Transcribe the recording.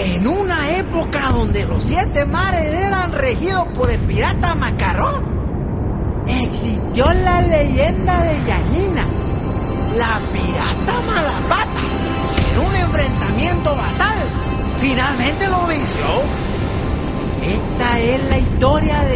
En una época donde los 7 mares eran regidos por el pirata Macarrón, existió la leyenda de Yanina, la pirata Malapata, que en un enfrentamiento fatal finalmente lo venció. Esta es la historia de